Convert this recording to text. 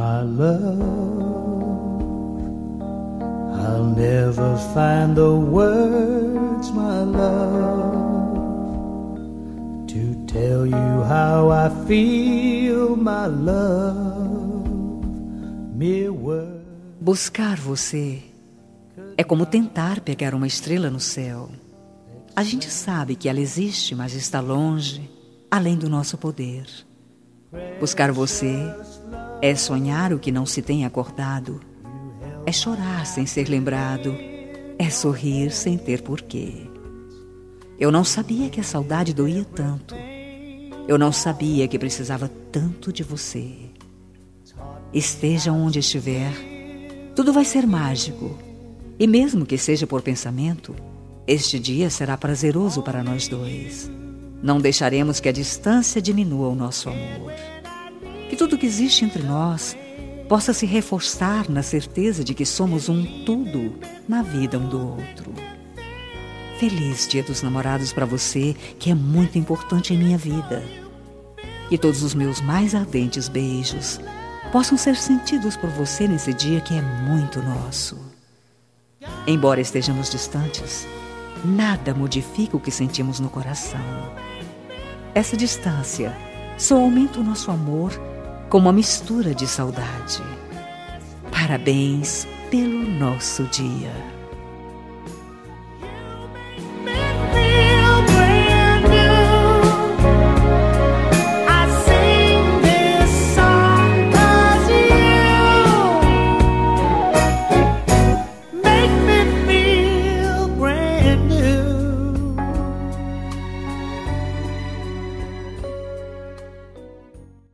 my love. I'll never find the words, my love, to tell you how I feel, my love. Mere words. Buscar você é como tentar pegar uma estrela no céu. A gente sabe que ela existe, mas está longe, além do nosso poder. Buscar você é sonhar o que não se tem acordado, é chorar sem ser lembrado, é sorrir sem ter porquê. Eu não sabia que a saudade doía tanto. Eu não sabia que precisava tanto de você. Esteja onde estiver, tudo vai ser mágico. E mesmo que seja por pensamento, este dia será prazeroso para nós dois. Não deixaremos que a distância diminua o nosso amor. Que tudo que existe entre nós possa se reforçar na certeza de que somos um tudo na vida um do outro. Feliz Dia dos Namorados para você, que é muito importante em minha vida. Que todos os meus mais ardentes beijos possam ser sentidos por você nesse dia que é muito nosso. Embora estejamos distantes, nada modifica o que sentimos no coração. Essa distância só aumenta o nosso amor com uma mistura de saudade. Parabéns pelo nosso dia.